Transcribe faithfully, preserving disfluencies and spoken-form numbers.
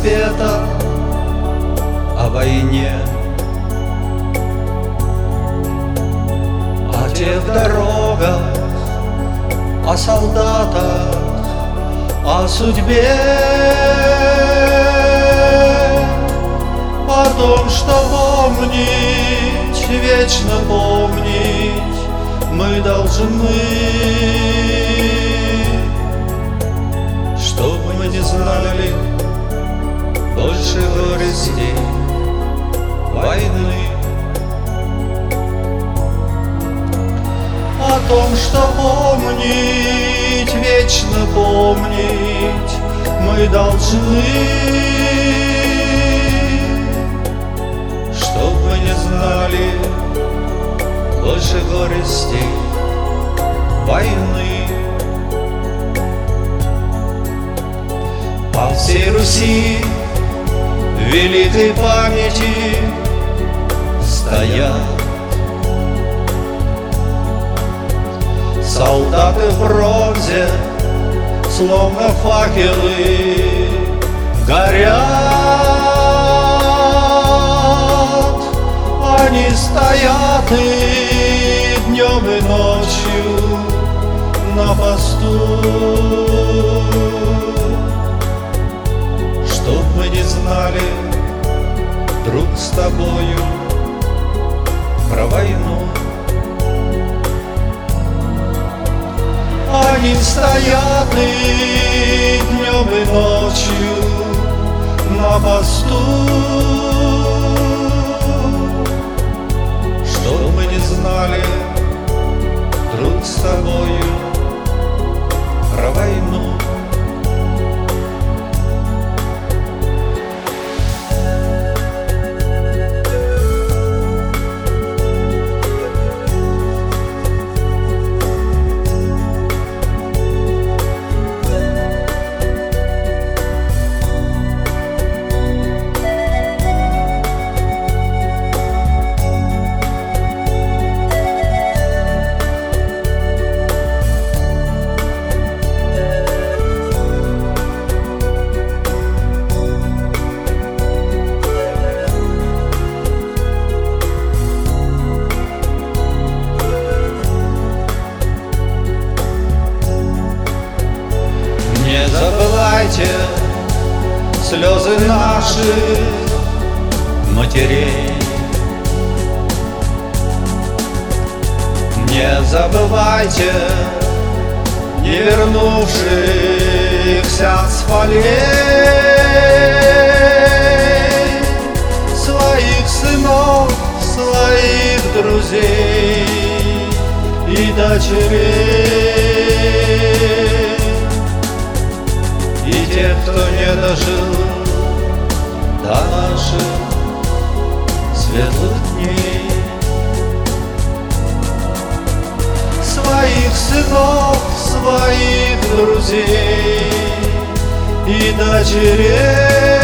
света о войне, о тех дорогах, о солдатах, о судьбе, о том, что помнить, вечно помнить мы должны, чтоб мы не знали больше горестей войны. О том, что помнить, вечно помнить мы должны, чтоб мы не знали больше горестей войны. По всей Руси великой памяти стоят солдаты в бронзе, словно факелы горят. Они стоят и днем и ночью на посту, чтоб мы не знали друг с тобою про войну. Они стоят и днем и ночью на посту, что мы не знали друг с тобою про войну. Не забывайте слезы наших матерей, не забывайте не вернувшихся с полей своих сынов, своих друзей и дочерей. И тех, кто не дожил до наших светлых дней, своих сынов, своих друзей и дочерей.